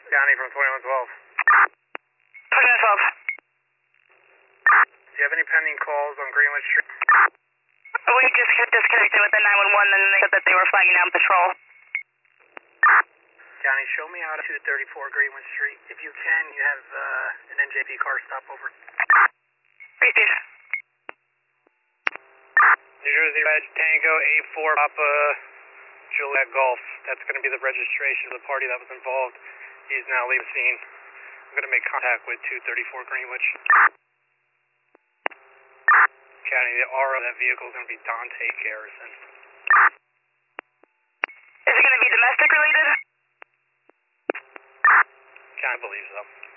County from 2112. 2112. Do you have any pending calls on Greenwood Street? We just disconnected with the 911 and they said that they were flagging down patrol. County, show me out to 34 Greenwood Street. If you can, you have an NJP car stop over. Repeat. New Jersey Reg Tango 84 Papa Juliet Golf. That's going to be the registration of the party that was involved. He's now leaving the scene. I'm going to make contact with 234 Greenwich. County, the RO of that vehicle is going to be Dante Garrison. Is it going to be domestic related? County believes so.